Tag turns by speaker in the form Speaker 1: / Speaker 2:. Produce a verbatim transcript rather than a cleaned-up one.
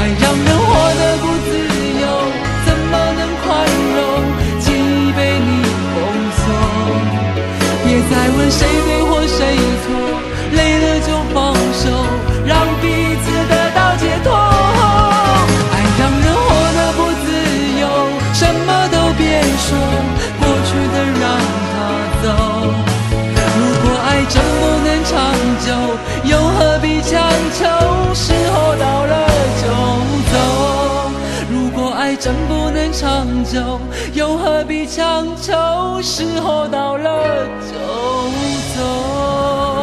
Speaker 1: 爱让人活得不自由，怎么能宽容？记忆被你封锁，别再问谁对或谁错，累了就放手，让彼此得到解脱。爱让人活得不自由，什么都别说，过去的让它走。如果爱真不能长久，又何必强求？时候到了就走。如果爱真不能长久，又何必强求？时候到了就走。